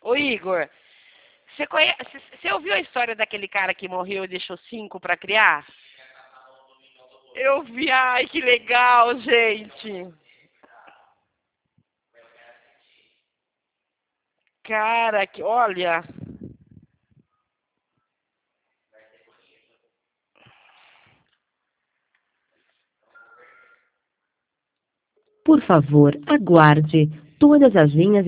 Ô Igor, você ouviu a história daquele cara que morreu e deixou 5 para criar? Eu vi, ai que legal, gente. Cara, que olha. Por favor, aguarde. Todas as linhas